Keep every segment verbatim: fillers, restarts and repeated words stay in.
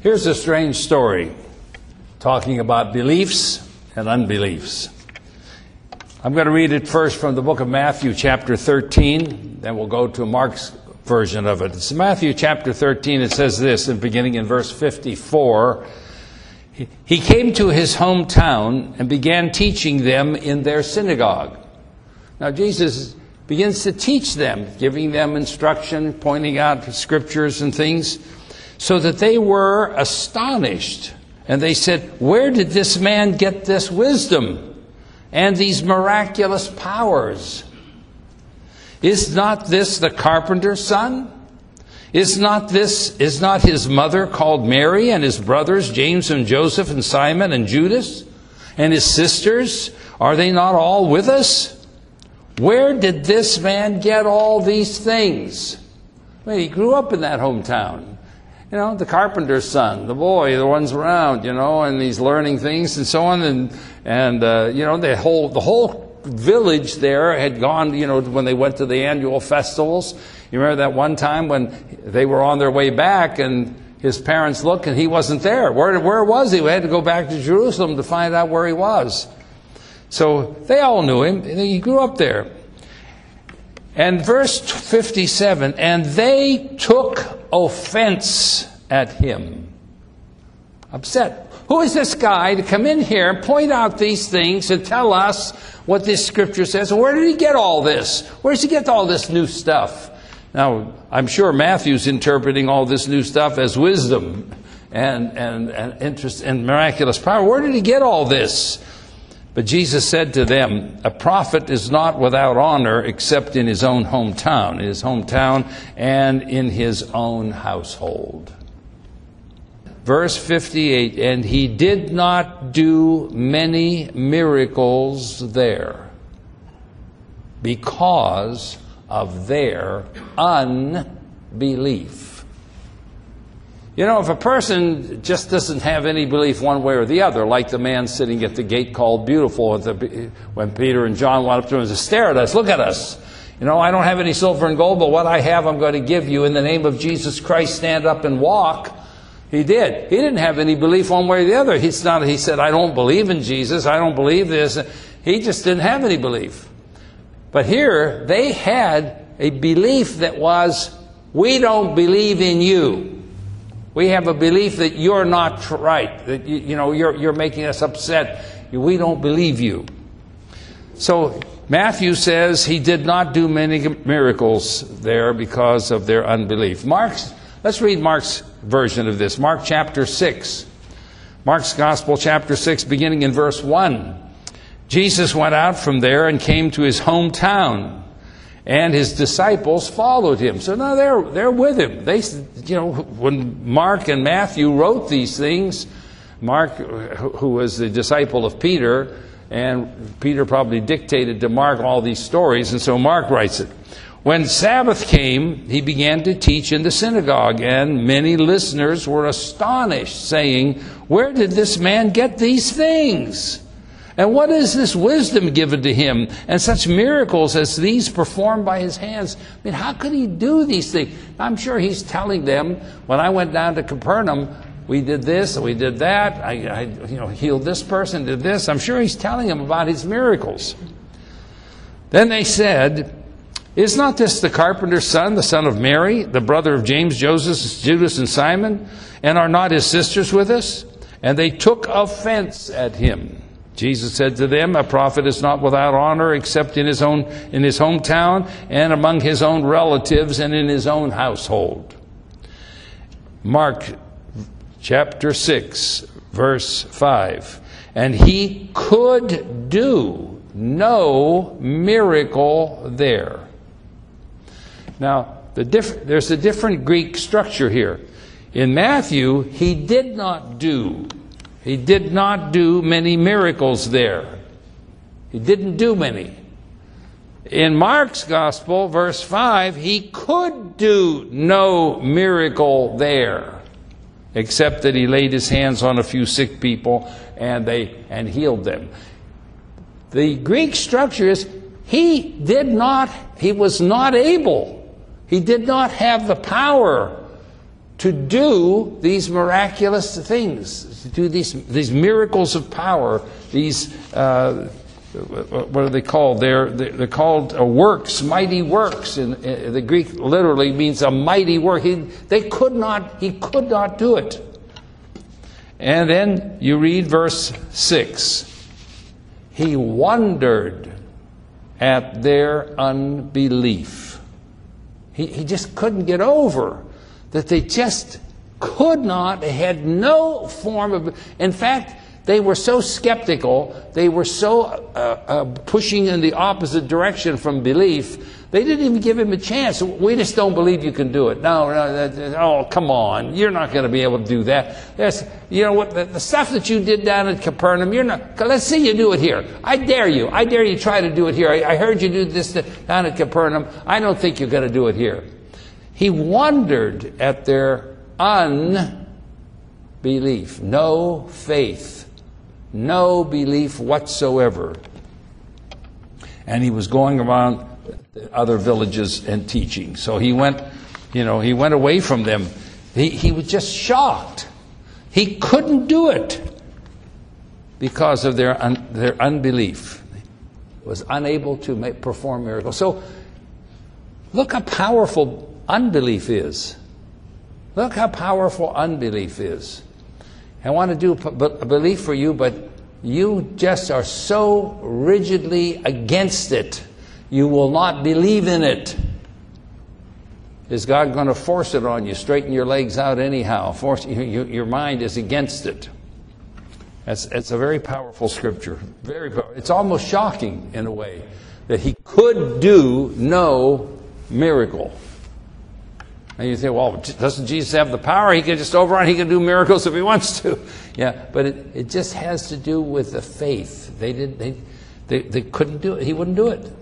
Here's a strange story talking about beliefs and unbeliefs. I'm going to read it first from the book of Matthew, chapter thirteen. Then we'll go to Mark's version of it. It's Matthew chapter thirteen. It says this, and beginning in verse fifty-four. He came to his hometown and began teaching them in their synagogue. Now Jesus begins to teach them, giving them instruction, pointing out scriptures and things, so that they were astonished. And they said, "Where did this man get this wisdom and these miraculous powers? Is not this the carpenter's son? Is not this, is not his mother called Mary, and his brothers James and Joseph and Simon and Judas? And his sisters, are they not all with us? Where did this man get all these things?" Well, he grew up in that hometown. You know, the carpenter's son, the boy, the ones around, you know, and he's learning things and so on. And, and uh, you know, the whole, the whole village there had gone, you know, when they went to the annual festivals. You remember that one time when they were on their way back and his parents looked and he wasn't there. Where, where was he? We had to go back to Jerusalem to find out where he was. So they all knew him. He grew up there. And verse fifty-seven, and they took offense at him. Upset. Who is this guy to come in here and point out these things and tell us what this scripture says? And where did he get all this? Where does he get all this new stuff? Now, I'm sure Matthew's interpreting all this new stuff as wisdom and, and, and interest and miraculous power. Where did he get all this? But Jesus said to them, "A prophet is not without honor except in his own hometown, in his hometown and in his own household." Verse fifty-eight, and he did not do many miracles there because of their unbelief. You know, if a person just doesn't have any belief one way or the other, like the man sitting at the gate called Beautiful, at the, when Peter and John went up to him and said, "Stare at us, look at us. You know, I don't have any silver and gold, but what I have I'm going to give you. In the name of Jesus Christ, stand up and walk." He did. He didn't have any belief one way or the other. He's not, he said, "I don't believe in Jesus. I don't believe this." He just didn't have any belief. But here, they had a belief that was, "We don't believe in you. We have a belief that you're not right, that you, you know you're, you're making us upset. We don't believe you." So Matthew says he did not do many miracles there because of their unbelief. Mark's, let's read Mark's version of this. Mark chapter six. Mark's Gospel chapter six, beginning in verse one. Jesus went out from there and came to his hometown, and his disciples followed him. So now they're they're with him. They, you know, when Mark and Matthew wrote these things, Mark, who was the disciple of Peter, and Peter probably dictated to Mark all these stories, and so Mark writes it. When Sabbath came, he began to teach in the synagogue, and many listeners were astonished, saying, "Where did this man get these things? And what is this wisdom given to him? And such miracles as these performed by his hands?" I mean, how could he do these things? I'm sure he's telling them, "When I went down to Capernaum, we did this, we did that. I, I you know, healed this person, did this." I'm sure he's telling them about his miracles. Then they said, "Is not this the carpenter's son, the son of Mary, the brother of James, Joseph, Judas, and Simon? And are not his sisters with us?" And they took offense at him. Jesus said to them, "A prophet is not without honor except in his own in his hometown and among his own relatives and in his own household." Mark chapter six, verse five. And he could do no miracle there. Now, the diff- there's a different Greek structure here. In Matthew, he did not do He did not do many miracles there. He didn't do many. In Mark's Gospel, verse five, he could do no miracle there, except that he laid his hands on a few sick people and they and healed them. The Greek structure is he did not, he was not able. He did not have the power to do these miraculous things, to do these, these miracles of power, these, uh, what are they called? They're, they're called uh, works, mighty works. And uh, the Greek literally means a mighty work. He, they could not, he could not do it. And then you read verse six. He wondered at their unbelief. He, he just couldn't get over that they just could not, they had no form of, in fact, they were so skeptical, they were so uh, uh, pushing in the opposite direction from belief, they didn't even give him a chance. We just don't believe you can do it. No, no, that, oh, come on, you're not going to be able to do that. That's, you know what, the, the stuff that you did down at Capernaum, you're not, let's see you do it here. I dare you, I dare you try to do it here. I, I heard you do this down at Capernaum. I don't think you're going to do it here. He wondered at their unbelief, no faith, no belief whatsoever. And he was going around other villages and teaching. So he went, you know, he went away from them. He, he was just shocked. He couldn't do it because of their un, their unbelief. He was unable to make, perform miracles. So look how powerful unbelief is. Look how powerful unbelief is. I want to do a belief for you, but you just are so rigidly against it. You will not believe in it. Is God going to force it on you? Straighten your legs out anyhow. Force you, you, your mind is against it. That's, that's a very powerful scripture. Very powerful. It's almost shocking in a way that he could do no miracle. And you think, well, doesn't Jesus have the power? He can just overrun, he can do miracles if he wants to. Yeah, but it, it just has to do with the faith. They did they, they they couldn't do it. He wouldn't do it.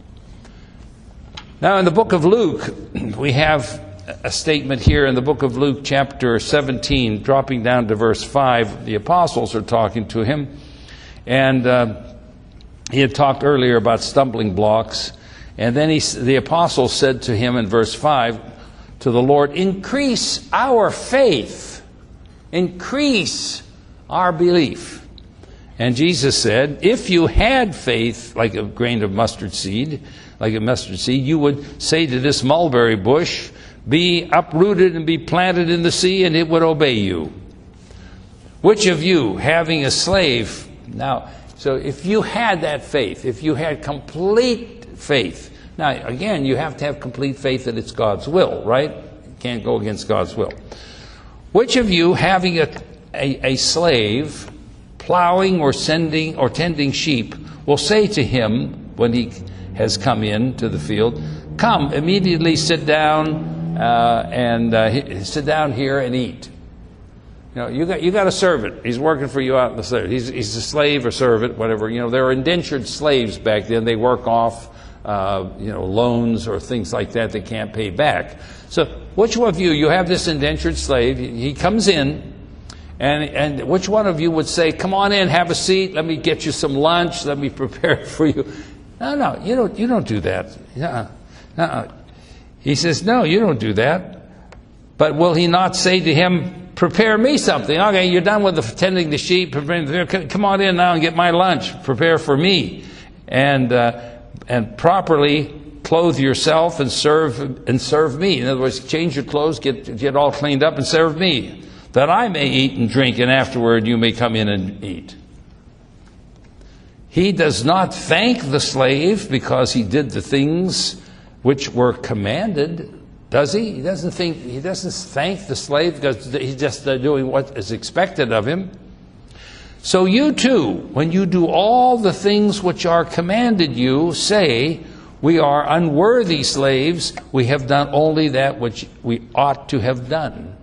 Now in the book of Luke, we have a statement here in the book of Luke chapter seventeen, dropping down to verse five. The apostles are talking to him. And uh, he had talked earlier about stumbling blocks. And then he, the apostles said to him in verse five, to the Lord, increase our faith, increase our belief. And Jesus said, if you had faith like a grain of mustard seed, like a mustard seed, you would say to this mulberry bush, be uprooted and be planted in the sea, and it would obey you. Which of you, having a slave, now, so if you had that faith, if you had complete faith, now, again, you have to have complete faith that it's God's will, right? You can't go against God's will. Which of you, having a, a, a slave, plowing or sending or tending sheep, will say to him when he has come in to the field, come, immediately sit down uh, and uh, sit down here and eat. You know, you got you got a servant. He's working for you out in the slave. He's he's a slave or servant, whatever. You know, there were indentured slaves back then. They work off Uh, you know, loans or things like that they can't pay back. So which one of you, you have this indentured slave, he comes in, and and which one of you would say, come on in, have a seat, let me get you some lunch, let me prepare it for you? No, no, you don't, you don't do that. Uh-uh. Uh-uh. He says, no, you don't do that. But will he not say to him, prepare me something? Okay, you're done with the, tending the sheep, come on in now and get my lunch, prepare for me. And, uh, and properly clothe yourself and serve and serve me. In other words, change your clothes, get get all cleaned up and serve me, that I may eat and drink, and afterward you may come in and eat. He does not thank the slave because he did the things which were commanded, does he? He doesn't think he doesn't thank the slave because he's just doing what is expected of him. So you too, when you do all the things which are commanded you, say, we are unworthy slaves, we have done only that which we ought to have done.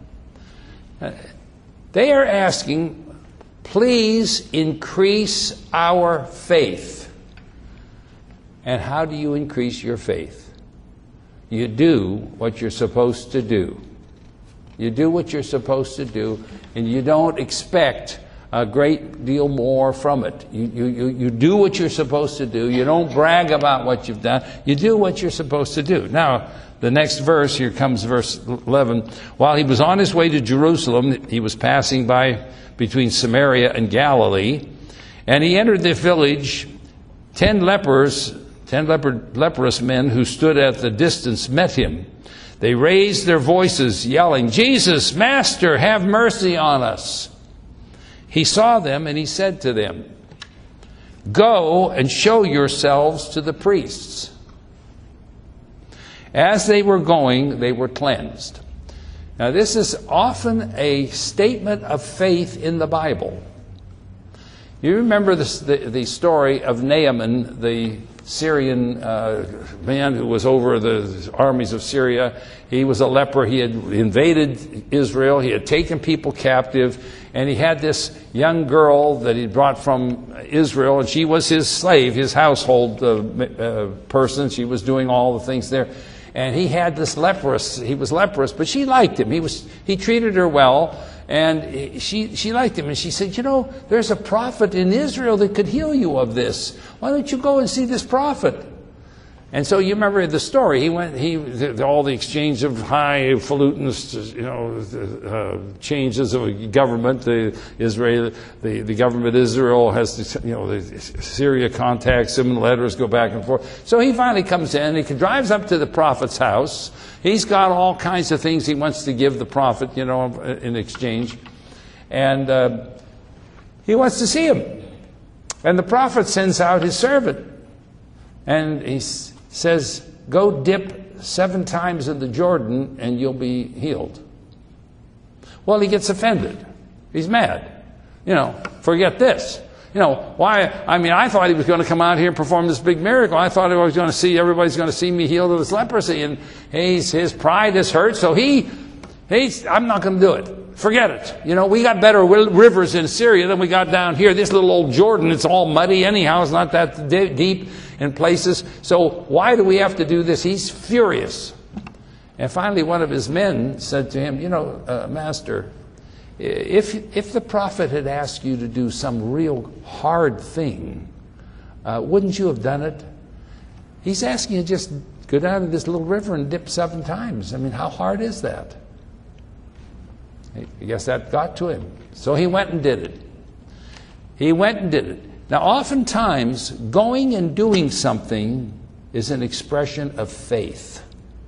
They are asking, please increase our faith. And how do you increase your faith? You do what you're supposed to do. You do what you're supposed to do, and you don't expect a great deal more from it. You, you, you do what you're supposed to do. You don't brag about what you've done. You do what you're supposed to do. Now, the next verse, here comes verse eleven. While he was on his way to Jerusalem, he was passing by between Samaria and Galilee, and he entered the village. Ten lepers, ten leper, leprous men who stood at the distance met him. They raised their voices, yelling, "Jesus, Master, have mercy on us." He saw them and he said to them, "Go and show yourselves to the priests." As they were going, they were cleansed. Now, this is often a statement of faith in the Bible. You remember this, the, the story of Naaman, the Syrian uh, man who was over the armies of Syria. He was a leper. He had invaded Israel. He had taken people captive. And he had this young girl that he brought from Israel. And she was his slave, his household uh, uh, person. She was doing all the things there. And he had this leprous, he was leprous, but she liked him. He was, he treated her well, and she, she liked him. And she said, "You know, there's a prophet in Israel that could heal you of this. Why don't you go and see this prophet?" And so you remember the story. He went, he, the, all the exchange of highfalutin, you know, uh, changes of government. The Israel, the, the government of Israel has, the, you know, the Syria contacts him, and letters go back and forth. So he finally comes in. He drives up to the prophet's house. He's got all kinds of things he wants to give the prophet, you know, in exchange, and uh, he wants to see him. And the prophet sends out his servant, and he's says, "Go dip seven times in the Jordan and you'll be healed." Well, he gets offended. He's mad. You know, forget this. You know, why? I mean, I thought he was going to come out here and perform this big miracle. I thought I was going to see, everybody's going to see me healed of his leprosy. And he's, his pride is hurt, so he, he's, I'm not going to do it. Forget it. You know, we got better rivers in Syria than we got down here. This little old Jordan, it's all muddy anyhow. It's not that deep in places. So why do we have to do this? He's furious. And finally, one of his men said to him, "You know, uh, Master, if, if the prophet had asked you to do some real hard thing, uh, wouldn't you have done it? He's asking you to just go down to this little river and dip seven times. I mean, how hard is that?" I guess that got to him. So he went and did it. He went and did it. Now, oftentimes, going and doing something is an expression of faith.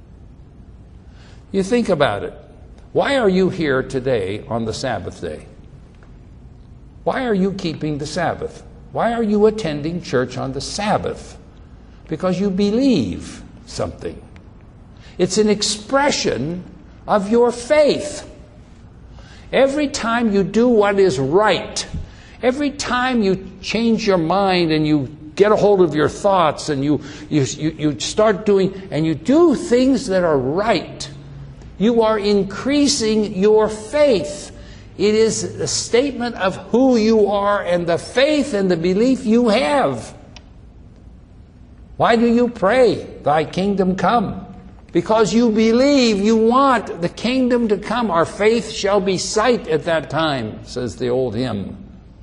You think about it. Why are you here today on the Sabbath day? Why are you keeping the Sabbath? Why are you attending church on the Sabbath? Because you believe something. It's an expression of your faith. Every time you do what is right, every time you change your mind and you get a hold of your thoughts and you, you, you, you start doing, and you do things that are right, you are increasing your faith. It is a statement of who you are and the faith and the belief you have. Why do you pray, "Thy kingdom come"? Because you believe, you want the kingdom to come. Our faith shall be sight at that time, says the old hymn.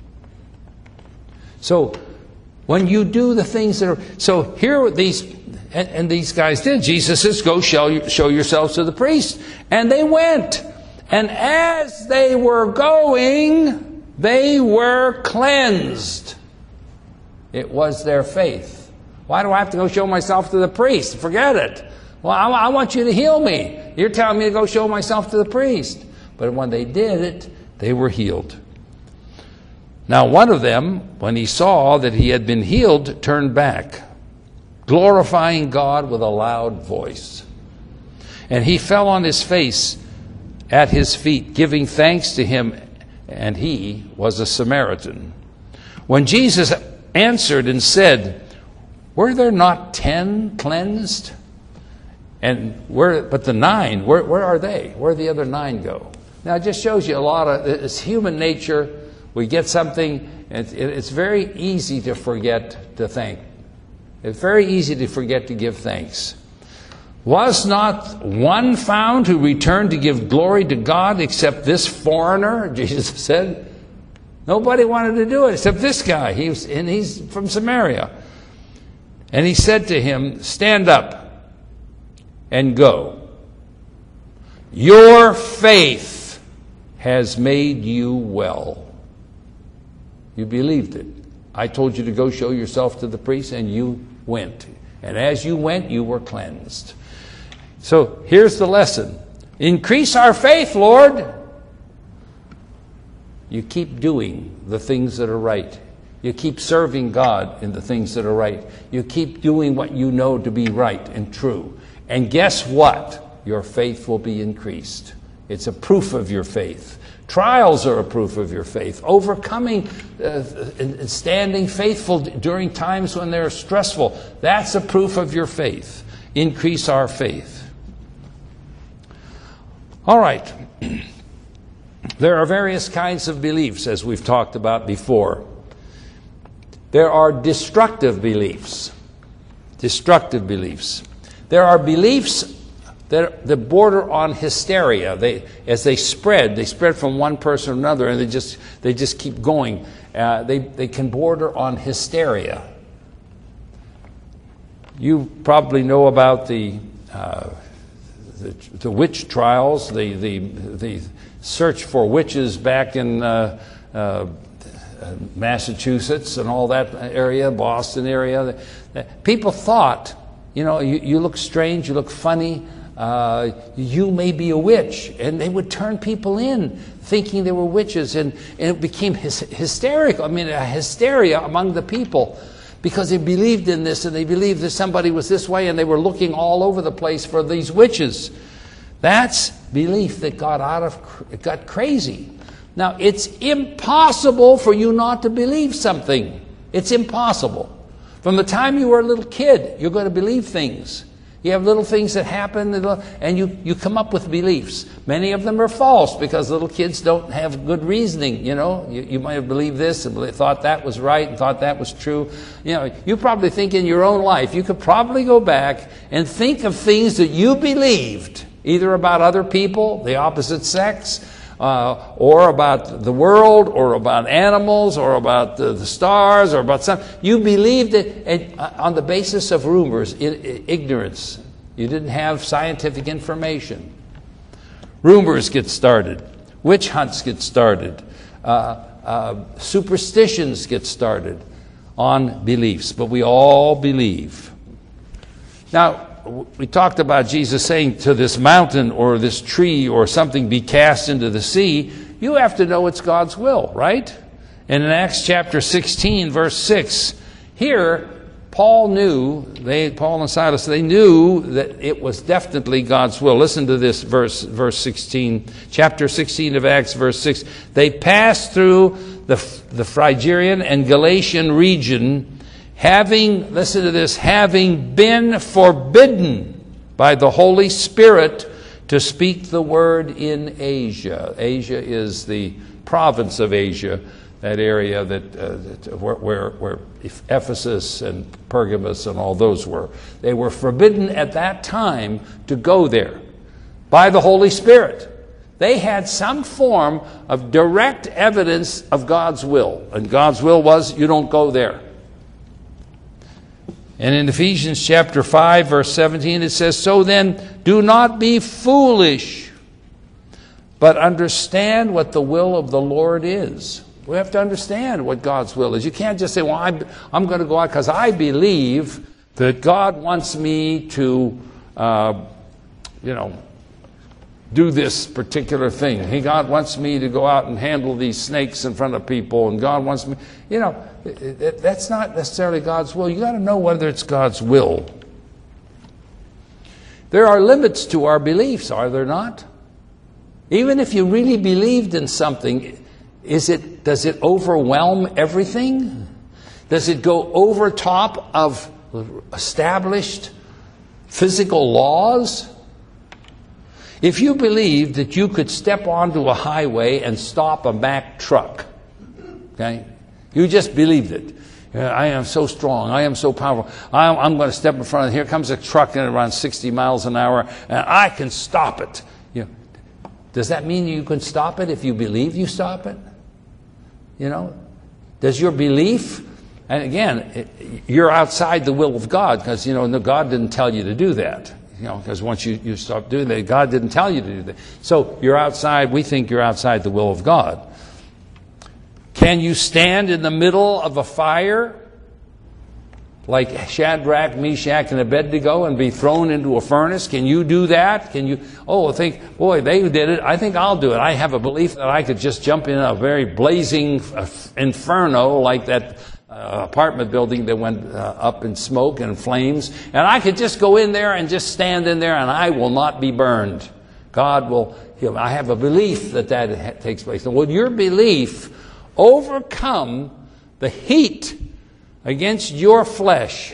So when you do the things that are... So here these... And, and these guys did. Jesus says, "Go show, show yourselves to the priest." And they went. And as they were going, they were cleansed. It was their faith. Why do I have to go show myself to the priest? Forget it. Well, I, I want you to heal me. You're telling me to go show myself to the priest. But when they did it, they were healed. Now, one of them, when he saw that he had been healed, turned back, glorifying God with a loud voice. And he fell on his face at his feet, giving thanks to him, and he was a Samaritan. When Jesus answered and said, "Were there not ten cleansed? And where, but the nine, where, where are they? Where did the other nine go?" Now, it just shows you a lot of, it's human nature. We get something, it's, it's very easy to forget to thank. It's very easy to forget to give thanks. "Was not one found who returned to give glory to God except this foreigner?" Jesus said. Nobody wanted to do it except this guy. He was, and he's from Samaria. And he said to him, stand up and go. Your faith has made you well. You believed it. I told you to go show yourself to the priest, and you went. And as you went, you were cleansed. So here's the lesson. Increase our faith, Lord. You keep doing the things that are right. You keep serving God in the things that are right. You keep doing what you know to be right and true. And guess what? Your faith will be increased. It's a proof of your faith. Trials are a proof of your faith. Overcoming uh, and standing faithful during times when they're stressful, that's a proof of your faith. Increase our faith. All right. There are various kinds of beliefs, as we've talked about before. There are destructive beliefs. Destructive beliefs. There are beliefs that, that border on hysteria. They, as they spread, they spread from one person to another, and they just they just keep going. Uh, they they can border on hysteria. You probably know about the uh, the, the witch trials, the the the search for witches back in uh, uh, Massachusetts and all that area, Boston area. People thought, you know, you, you look strange, you look funny, uh, you may be a witch. And they would turn people in thinking they were witches. And, and it became hys- hysterical. I mean, a hysteria among the people because they believed in this, and they believed that somebody was this way, and they were looking all over the place for these witches. That's belief that got out of, got crazy. Now, it's impossible for you not to believe something. It's impossible. From the time you were a little kid, you're going to believe things. You have little things that happen, and you, you come up with beliefs. Many of them are false because little kids don't have good reasoning. You know, you, you might have believed this and thought that was right and thought that was true. You know, you probably think in your own life, you could probably go back and think of things that you believed, either about other people, the opposite sex, Uh, or about the world, or about animals, or about the, the stars, or about something. You believed it and, uh, on the basis of rumors, I- I- ignorance. You didn't have scientific information. Rumors get started. Witch hunts get started. Uh, uh, superstitions get started on beliefs. But we all believe. Now, we talked about Jesus saying to this mountain or this tree or something, be cast into the sea. You have to know it's God's will, right? And in Acts chapter sixteen, verse six, here, Paul knew, they, Paul and Silas, they knew that it was definitely God's will. Listen to this verse, verse sixteen, chapter sixteen of Acts, verse six. They passed through the, the Phrygian and Galatian region, having, listen to this, having been forbidden by the Holy Spirit to speak the word in Asia. Asia is the province of Asia, that area that, uh, that where, where, where Ephesus and Pergamos and all those were. They were forbidden at that time to go there by the Holy Spirit. They had some form of direct evidence of God's will. And God's will was, you don't go there. And in Ephesians chapter five, verse seventeen, it says, so then, do not be foolish, but understand what the will of the Lord is. We have to understand what God's will is. You can't just say, well, I'm, I'm going to go out because I believe that God wants me to, uh, you know, do this particular thing. He, God wants me to go out and handle these snakes in front of people, and God wants me, you know, that's not necessarily God's will. You got to know whether it's God's will. There are limits to our beliefs, are there not? Even if you really believed in something, is it, does it overwhelm everything? Does it go over top of established physical laws? If you believed that you could step onto a highway and stop a Mack truck, okay, you just believed it. I am so strong. I am so powerful. I'm, I'm going to step in front of it. Here comes a truck and it runs sixty miles an hour, and I can stop it. You know, does that mean you can stop it if you believe you stop it? You know, does your belief, and again, it, you're outside the will of God, because, you know, no, God didn't tell you to do that. You know, because once you, you stop doing that, God didn't tell you to do that. So you're outside, we think you're outside the will of God. Can you stand in the middle of a fire like Shadrach, Meshach, and Abednego and be thrown into a furnace? Can you do that? Can you, oh, think, boy, they did it. I think I'll do it. I have a belief that I could just jump in a very blazing inferno like that uh, apartment building that went uh, up in smoke and flames. And I could just go in there and just stand in there and I will not be burned. God will, you know, I have a belief that that ha- takes place. And will your belief overcome the heat against your flesh?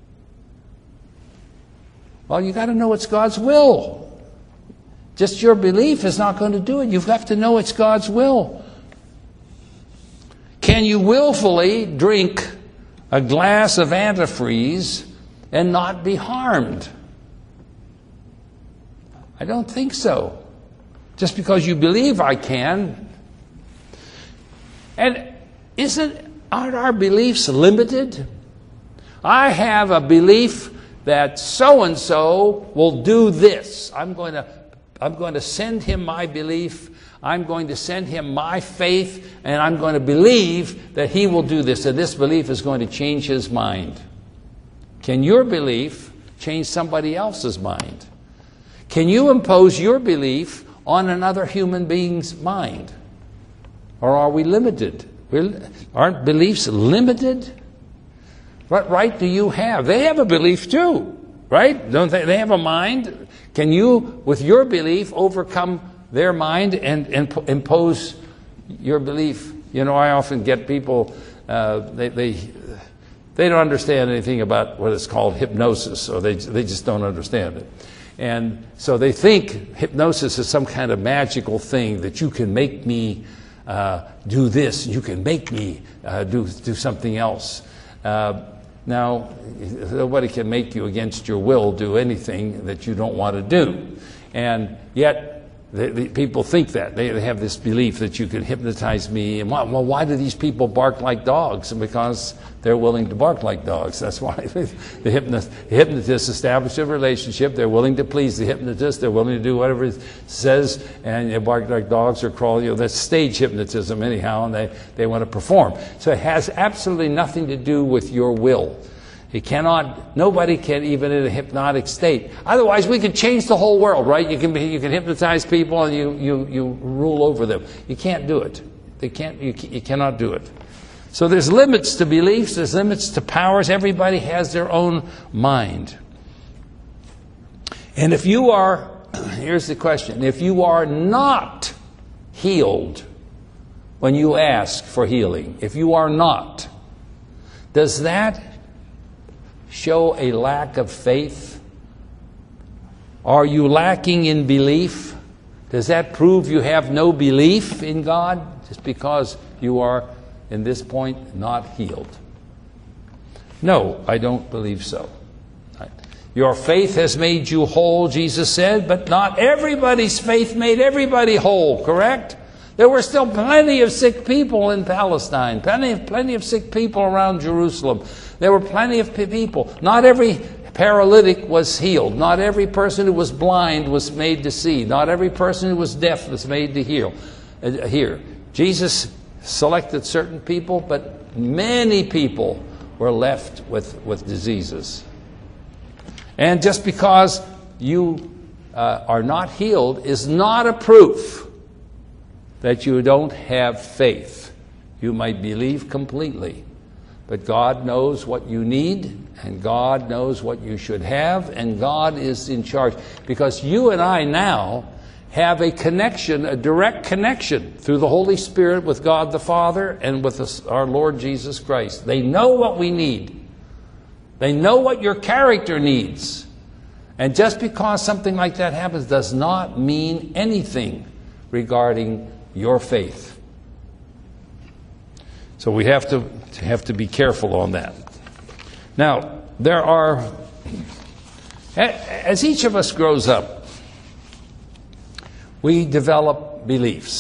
Well, you got to know it's God's will. Just your belief is not going to do it. You've got to know it's God's will. Can you willfully drink a glass of antifreeze and not be harmed? I don't think so. Just because you believe I can. And isn't Aren't our beliefs limited? I have a belief that so-and-so will do this. I'm going to, I'm going to send him my belief. I'm going to send him my faith, and I'm going to believe that he will do this, and this belief is going to change his mind. Can your belief change somebody else's mind? Can you impose your belief on another human being's mind? Or are we limited? Aren't beliefs limited? What right do you have? They have a belief too, right? Don't they? They have a mind. Can you, with your belief, overcome their mind and, and impose your belief? You know, I often get people, uh, they, they they don't understand anything about what is called hypnosis, or they they just don't understand it. And so they think hypnosis is some kind of magical thing that you can make me Uh, do this, you can make me uh, do do something else. Uh, now, nobody can make you against your will do anything that you don't want to do. And yet, the, the people think that. They, they have this belief that you can hypnotize me. And why, well, why do these people bark like dogs? And because they're willing to bark like dogs. That's why the hypnotist, the hypnotist established a relationship. They're willing to please the hypnotist. They're willing to do whatever it says, and they bark like dogs or crawl. You know, that's stage hypnotism anyhow, and they, they want to perform. So it has absolutely nothing to do with your will. It cannot, nobody can, even in a hypnotic state. Otherwise, we could change the whole world, right? You can be, you can hypnotize people and you, you, you rule over them. You can't do it. They can't, you, you cannot do it. So there's limits to beliefs, there's limits to powers. Everybody has their own mind. And if you are, here's the question, if you are not healed when you ask for healing, if you are not, does that show a lack of faith? Are you lacking in belief? Does that prove you have no belief in God just because you are, in this point, not healed? No, I don't believe so. Your faith has made you whole, Jesus said, but not everybody's faith made everybody whole, correct? There were still plenty of sick people in Palestine, plenty of, plenty of sick people around Jerusalem. There were plenty of people. Not every paralytic was healed. Not every person who was blind was made to see. Not every person who was deaf was made to heal, uh, hear. Jesus selected certain people, but many people were left with, with diseases. And just because you uh, are not healed is not a proof that you don't have faith. You might believe completely, but God knows what you need, and God knows what you should have, and God is in charge. Because you and I now have a connection, a direct connection through the Holy Spirit with God the Father and with us, our Lord Jesus Christ. They know what we need. They know what your character needs. And just because something like that happens does not mean anything regarding your faith. So we have to have to be careful on that. Now, there are, as each of us grows up, we develop beliefs.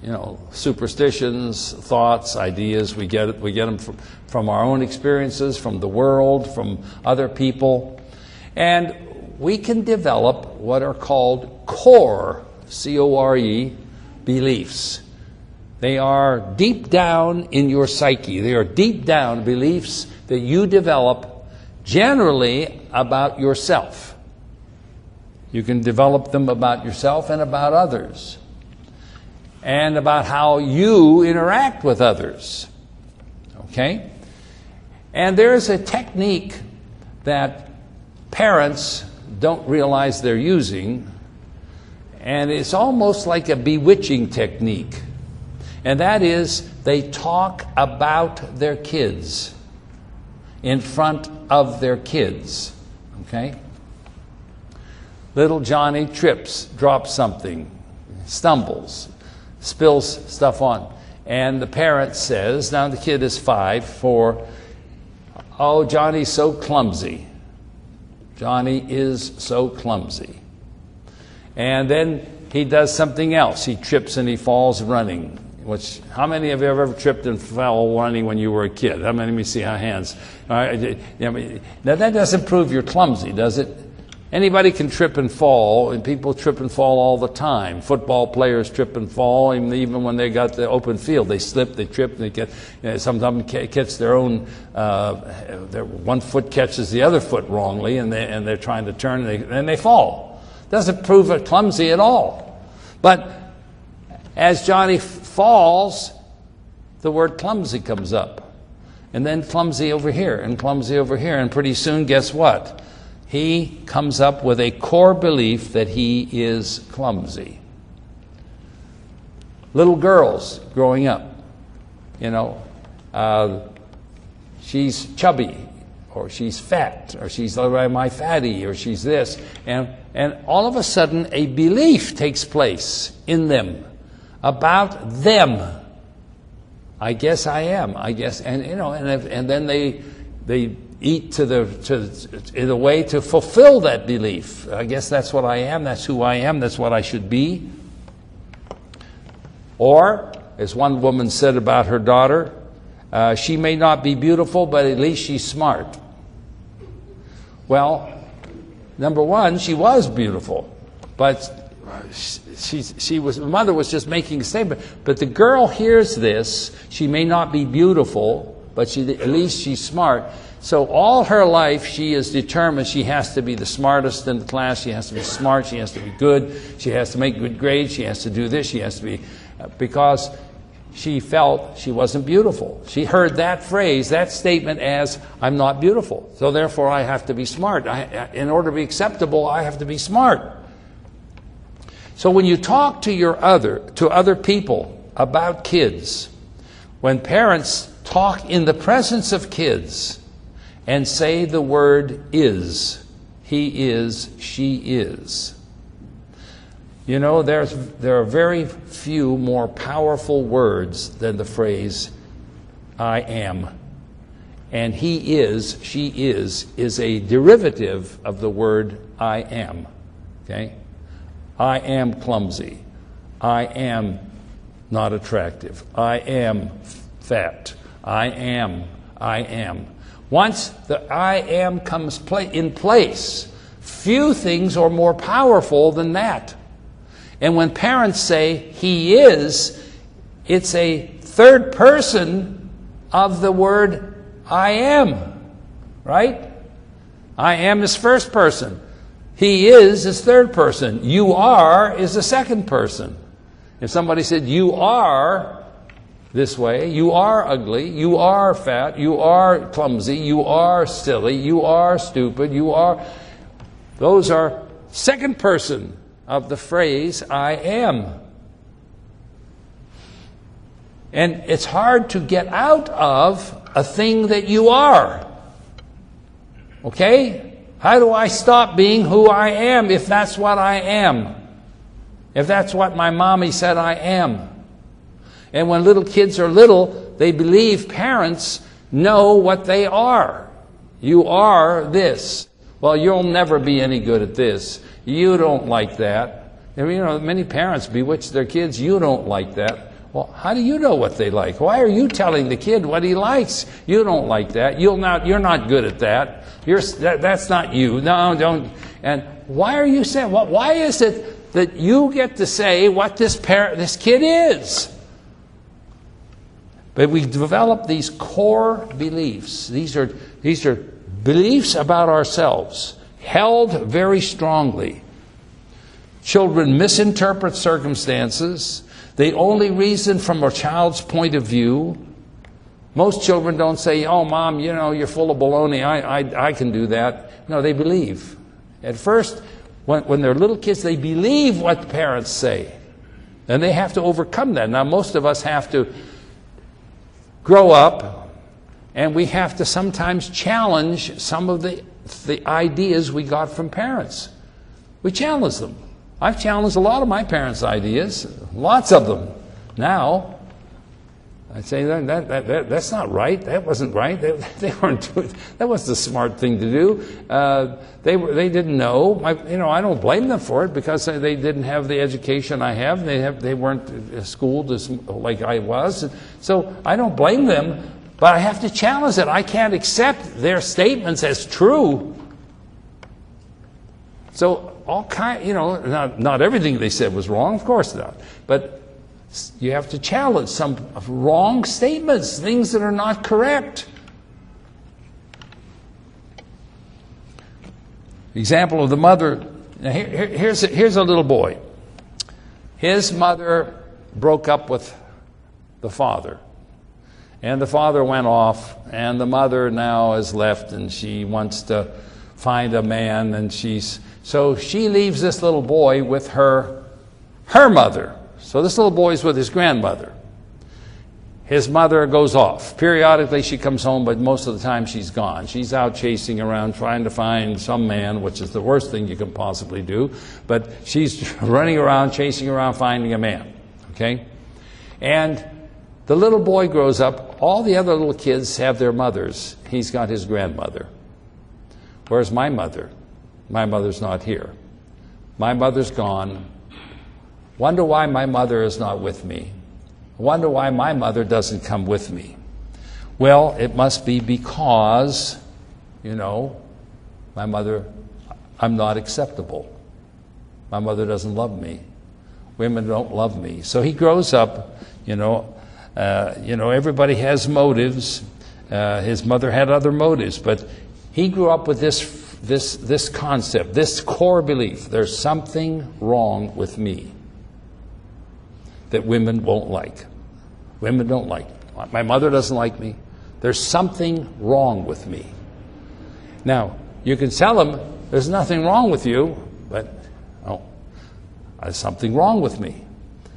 you know, superstitions, thoughts, ideas. We get it, we get them from, from our own experiences, from the world, from other people. And we can develop what are called core, C O R E, beliefs. They are deep down in your psyche. They are deep down beliefs that you develop generally about yourself. You can develop them about yourself and about others, and about how you interact with others. Okay? And there's a technique that parents don't realize they're using, and it's almost like a bewitching technique. And that is, they talk about their kids in front of their kids. Okay? Little Johnny trips, drops something, stumbles, spills stuff on. And the parent says, now the kid is five, four, oh, Johnny's so clumsy. Johnny is so clumsy. And then he does something else. He trips and he falls running. Which, how many of you have ever tripped and fell running when you were a kid? How many? Let me see how hands. All right. Now that doesn't prove you're clumsy, does it? Anybody can trip and fall, and people trip and fall all the time. Football players trip and fall, even when they got the open field. They slip, they trip, they get, you know, sometimes catch their own, uh, their one foot catches the other foot wrongly, and, they, and they're trying to turn, and they, and they fall. Doesn't prove it clumsy at all. But as Johnny falls, the word clumsy comes up. And then clumsy over here, and clumsy over here, and pretty soon, guess what? He comes up with a core belief that he is clumsy. Little girls growing up, you know, uh, she's chubby, or she's fat, or she's my fatty, or she's this. And, and all of a sudden, a belief takes place in them about them. I guess I am. I guess, and you know, and if, and then they they eat to the to in a way to fulfill that belief. I guess that's what I am. That's who I am. That's what I should be. Or, as one woman said about her daughter, uh, she may not be beautiful, but at least she's smart. Well, number one, she was beautiful, but she she was the mother was just making a statement. But the girl hears this. She may not be beautiful, but she at least she's smart. So all her life she is determined she has to be the smartest in the class. She has to be smart. She has to be good. She has to make good grades. She has to do this. She has to be, because she felt she wasn't beautiful. She heard that phrase, that statement as, I'm not beautiful. So therefore I have to be smart. I, in order to be acceptable, I have to be smart. So when you talk to your other, to other people about kids, when parents talk in the presence of kids and say the word is, he is, she is. You know, there's, there are very few more powerful words than the phrase, I am. And he is, she is, is a derivative of the word I am. Okay? I am clumsy. I am not attractive. I am fat. I am, I am. Once the I am comes pla- in place, few things are more powerful than that. And when parents say he is, it's a third person of the word I am, right? I am is first person. He is is third person. You are is the second person. If somebody said you are this way, you are ugly, you are fat, you are clumsy, you are silly, you are stupid, you are... Those are second person of the phrase I am. And it's hard to get out of a thing that you are. Okay? How do I stop being who I am if that's what I am? If that's what my mommy said I am? And when little kids are little, they believe parents know what they are. You are this. Well, you'll never be any good at this. You don't like that. You know, many parents bewitch their kids. You don't like that. Well, how do you know what they like? Why are you telling the kid what he likes? You don't like that. You'll not, you're not good at that. You're, that, that's not you. No, don't. And why are you saying, well, why is it that you get to say what this parent, this kid is? But we develop these core beliefs. These are, these are beliefs about ourselves, held very strongly. Children misinterpret circumstances. They only reason from a child's point of view. Most children don't say, oh, Mom, you know, you're full of baloney. I, I, I can do that. No, they believe. At first, when, when they're little kids, they believe what the parents say. And they have to overcome that. Now, most of us have to grow up, and we have to sometimes challenge some of the, the ideas we got from parents. We challenge them. I've challenged a lot of my parents' ideas, lots of them. Now, I say that, that, that, that that's not right. That wasn't right. They, they weren't doing. That was the smart thing to do. Uh, they were. They didn't know. I, you know, I don't blame them for it because they didn't have the education I have. They have. They weren't schooled as like I was. So I don't blame them. But I have to challenge it. I can't accept their statements as true. So all kind. You know, not not everything they said was wrong. Of course not. But you have to challenge some wrong statements, things that are not correct. Example of the mother. Now here, here, here's, a, here's a little boy. His mother broke up with the father. And the father went off, and the mother now is left, and she wants to find a man, and she's so she leaves this little boy with her her mother. So this little boy's with his grandmother. His mother goes off. Periodically she comes home, but most of the time she's gone. She's out chasing around trying to find some man, which is the worst thing you can possibly do. But she's running around, chasing around, finding a man. Okay? And the little boy grows up. All the other little kids have their mothers. He's got his grandmother. Where's my mother? My mother's not here. My mother's gone. Wonder why my mother is not with me. Wonder why my mother doesn't come with me. Well, it must be because, you know, my mother, I'm not acceptable. My mother doesn't love me. Women don't love me. So he grows up, you know, uh, you know, everybody has motives. Uh, his mother had other motives, but he grew up with this, this, this concept, this core belief. There's something wrong with me that women won't like. Women don't like me. My mother doesn't like me. There's something wrong with me. Now, you can tell them, there's nothing wrong with you, but, oh, there's something wrong with me.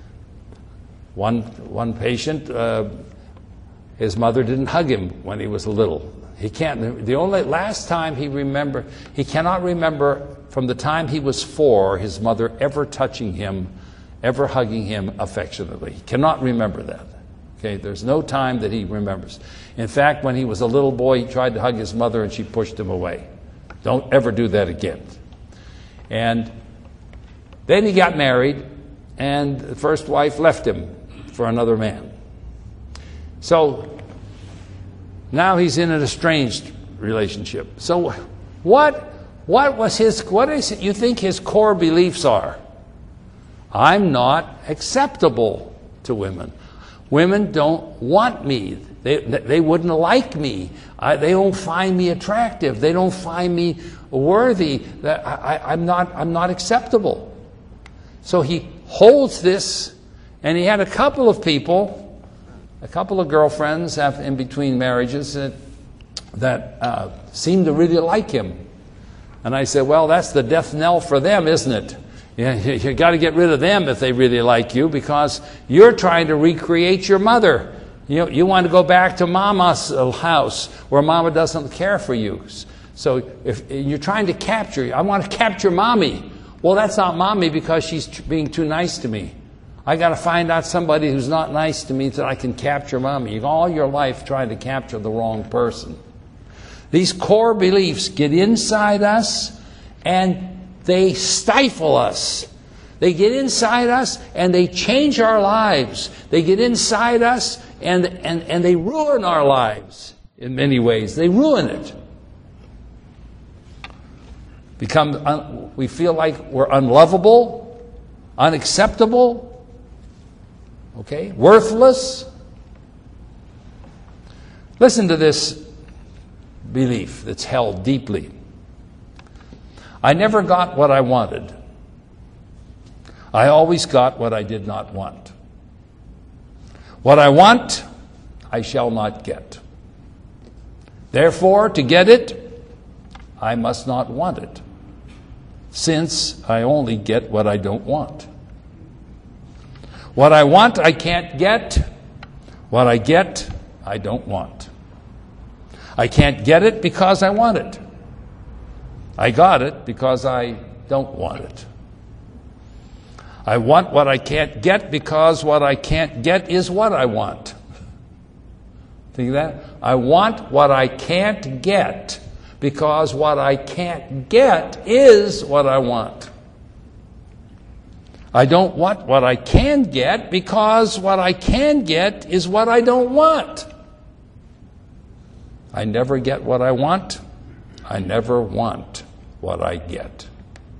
One, one patient, uh, his mother didn't hug him when he was little. He can't, the only, last time he remember, he cannot remember from the time he was four, his mother ever touching him, ever hugging him affectionately. He cannot remember that. Okay, there's no time that he remembers. In fact, when he was a little boy, he tried to hug his mother and she pushed him away. Don't ever do that again. And then he got married, and the first wife left him for another man. So now he's in an estranged relationship. So what, what was his, what is it you think his core beliefs are? I'm not acceptable to women. Women don't want me. They, they wouldn't like me. I, they don't find me attractive. They don't find me worthy. That I, I'm not, I'm not acceptable. So he holds this, and he had a couple of people, a couple of girlfriends in between marriages that, that uh, seemed to really like him. And I said, well, that's the death knell for them, isn't it? You, you got to get rid of them if they really like you, because you're trying to recreate your mother. You, you want to go back to Mama's house where Mama doesn't care for you. So if you're trying to capture, I want to capture Mommy. Well, that's not Mommy because she's being too nice to me. I got to find out somebody who's not nice to me so I can capture Mommy. You've all your life trying to capture the wrong person. These core beliefs get inside us and they stifle us. They get inside us and they change our lives. They get inside us and, and, and they ruin our lives in many ways. They ruin it. Become, un, we feel like we're unlovable, unacceptable, okay, worthless. Listen to this belief that's held deeply. I never got what I wanted. I always got what I did not want. What I want, I shall not get. Therefore, to get it, I must not want it, since I only get what I don't want. What I want, I can't get. What I get, I don't want. I can't get it because I want it. I got it because I don't want it. I want what I can't get because what I can't get is what I want. Think of that? I want what I can't get because what I can't get is what I want. I don't want what I can get because what I can get is what I don't want. I never get what I want. I never want what I get.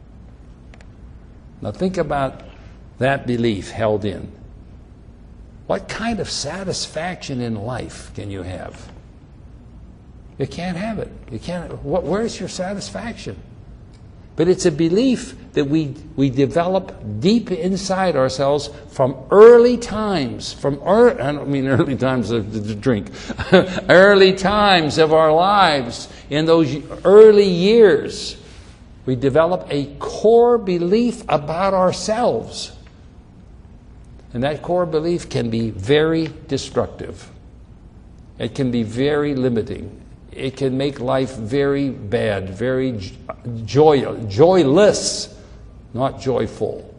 Now think about that belief held in. What kind of satisfaction in life can you have? You can't have it. You can't. What, where's your satisfaction? But it's a belief that we, we develop deep inside ourselves from early times. From er, I don't mean early times of the drink. Early times of our lives. In those early years, we develop a core belief about ourselves. And that core belief can be very destructive. It can be very limiting. It can make life very bad, very joy, joyless, not joyful.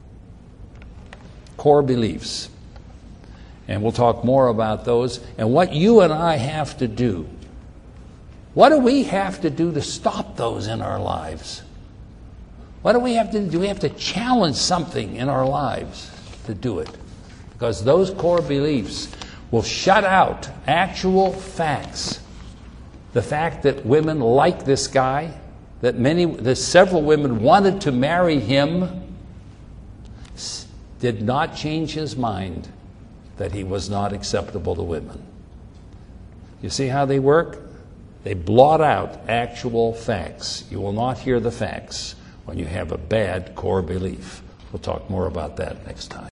Core beliefs. And we'll talk more about those and what you and I have to do. What do we have to do to stop those in our lives? What do we have to do? Do we have to challenge something in our lives to do it? Because those core beliefs will shut out actual facts. The fact that women like this guy, that many, that several women wanted to marry him, did not change his mind that he was not acceptable to women. You see how they work? They blot out actual facts. You will not hear the facts when you have a bad core belief. We'll talk more about that next time.